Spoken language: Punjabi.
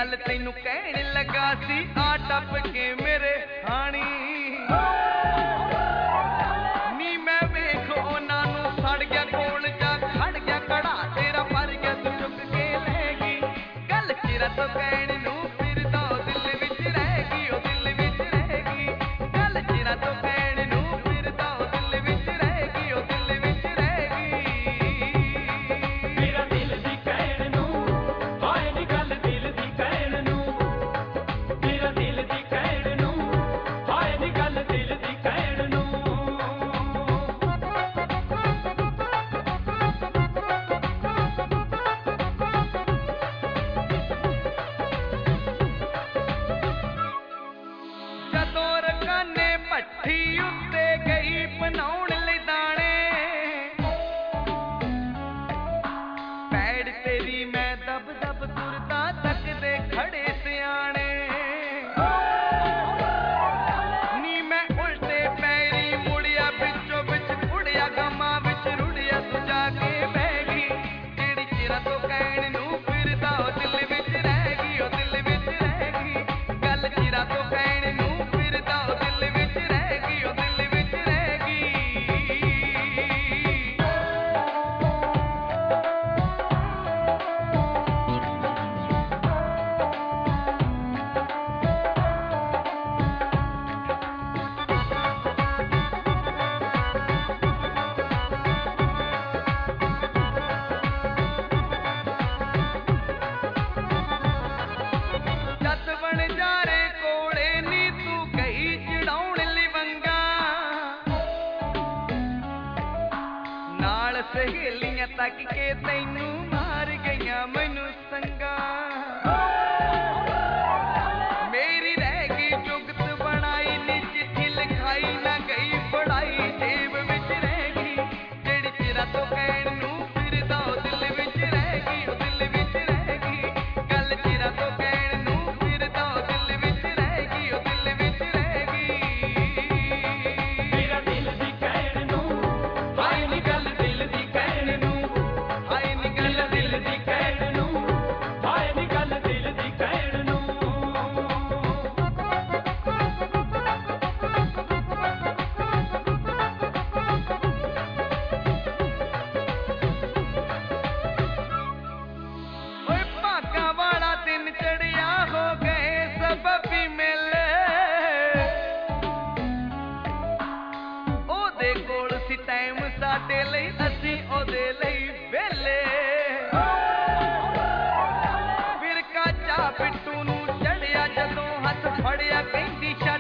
गल तैनू कहण लगा सी आ टप के मेरे हाणी नी मैं वेख उन्हां नू सड़ गया कोल जा खड़ गया कड़ा तेरा पर गया तू चुक के ले गई गल चिरा तो कहण नू फिर तो दिल विच रह गई ओ दिल विच रह गई गल चिरा तो कहण नू फिर तो दिल विच रह गई ओ दिल विच रह गई मेरा दिल दी कहण नू हाय नी गल दिल दी कहण नू मेरा दिल दी कहण नू हाय नी गल दिल दी कहण नू ਜਦੋਂ ਰਕਾਨੇ ਭੱਠੀ ਉੱਤੇ ਗਈ ਬਣਾਉਣ ਲਈ ਦਾਣੇ ਪੈੜ ਤੇਰੀ ਮੈਂ ਦਬ ਦਬ ਤੁਰਦਾ ਤੱਕਦੇ ਖੜੇ ਸਿਆਣੇ ਨੀ ਮੈਂ ਉਲਟੇ ਪੈਰੀ ਮੁੜਿਆ ਵਿੱਚੋਂ ਵਿੱਚ ਕੁੜਿਆ ਗਮਾਂ ਵਿੱਚ ਰੁੜਿਆ ਤੂੰ ਜਾ ਕੇ ਬਹਿ ਗਈ ਜਿਹੜੀ ਚਿਰਾਂ ਤੋਂ ਕਹਿਣ ਨੂੰ ਫਿਰਦਾ ਉਹ ਦਿਲ ਵਿੱਚ ਰਹਿ ਗਈ ਉਹ ਦਿਲ ਵਿੱਚ ਰਹਿ ਗਈ ਗੱਲ ਚਿਰਾਂ ਤੋਂ ਕਹਿਣ ਨੂੰ ਫਿਰਦਾ ਉਹ ਦਿਲ ਵਿੱਚ ਰਹਿ ਗਈ ਉਹ ਦਿਲ ਵਿੱਚ ਰਹਿ ਗਈ ਜੱਟ ਬਣਜਾਰੇ ਕੋਲੇ ਨੀ ਤੂੰ ਗਈ ਚੜਾਉਣ ਲਈ ਵੰਗਾ ਨਾਲ ਸਹੇਲੀਆਂ ਤੱਕ ਕੇ ਤੈਨੂੰ ਮਾਰ ਗਈਆਂ ਮੈਨੂੰ ਸੰਗਾ ਮੇਰੀ ਰਹਿ ਗਈ ਜੁਗਤ ਬਣਾਈ ਨੀ ਚਿੱਠੀ ਲਿਖਾਈ ਨਾ ਗਈ ਪੜਾਈ ਜੇਬ ਵਿੱਚ ਰਹਿ ਗਈ ਜਿਹੜੀ ਚਿਰਾਂ ਤੋਂ ਕਹਿਣ ਨੂੰ ਫਿਰਦਾ ਉਹ ਦਿਲ ਵਿੱਚ ਰਹਿ ਗਈ ਉਹ ਦਿਲ ਵਿੱਚ ਰਹਿ ਗਈ ਗੱਲ ਚਿਰਾਂ ਤੋਂ ਕਹਿਣ ਨੂੰ ਫਿਰਦਾ ਉਹ ਦਿਲ ਵਿੱਚ ਰਹਿ ਗਈ ਉਹ ਦਿਲ ਵਿੱਚ ਰਹਿ ਗਈ ਮੇਰਾ ਦਿਲ ਦੀ ਕਹਿਣ ਨੂੰ ਹਾਏ ਨੀ ਗੱਲ ਦਿਲ ਦੀ ਕਹਿਣ ਨੂੰ ਹਾਏ ਨੀ ਗੱਲ ਦਿਲ ਦੀ ਕਹਿਣ ਨੂੰ ਹਾਏ ਨੀ ਗੱਲ ਦਿਲ ਦੀ ਕਹਿਣ ਨੂੰ ਓਏ ਭਾਗਾਂ ਵਾਲਾ ਦਿਨ ਚੜਿਆ ਹੋ ਗਏ ਸਬਬੀ ਮੇਲੇ ਉਹਦੇ ਕੋਲ ਸੀ ਟਾਈਮ ਸਾਡੇ ਲਈ ਅਸੀਂ ਉਹਦੇ ਲਈ ਵਿਹਲੇ ਫਿਰਕਾ ਚਾ ਪਿੱਟੂ ਨੂੰ ਚੜਿਆ ਜਦੋਂ ਹੱਥ ਫੜਿਆ ਕਹਿੰਦੀ